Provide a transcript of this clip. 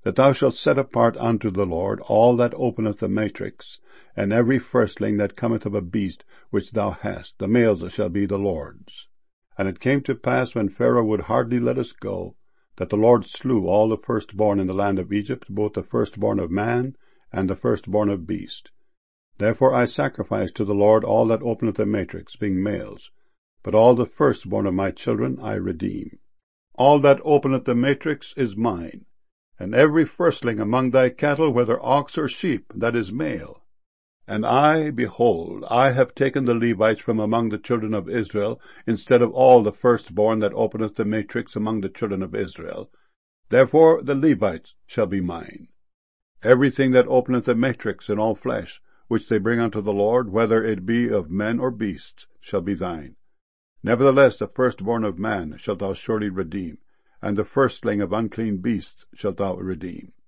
that thou shalt set apart unto the Lord all that openeth the matrix, and every firstling that cometh of a beast which thou hast, the males shall be the Lord's. And it came to pass, when Pharaoh would hardly let us go, that the Lord slew all the firstborn in the land of Egypt, both the firstborn of man and the firstborn of beast. Therefore I sacrifice to the Lord all that openeth the matrix, being males, but all the firstborn of my children I redeem. All that openeth the matrix is mine, and every firstling among thy cattle, whether ox or sheep, that is male. And I, behold, I have taken the Levites from among the children of Israel, instead of all the firstborn that openeth the matrix among the children of Israel. Therefore the Levites shall be mine. Everything that openeth the matrix in all flesh, which they bring unto the Lord, whether it be of men or beasts, shall be thine. Nevertheless the firstborn of man shalt thou surely redeem, and the firstling of unclean beasts shalt thou redeem.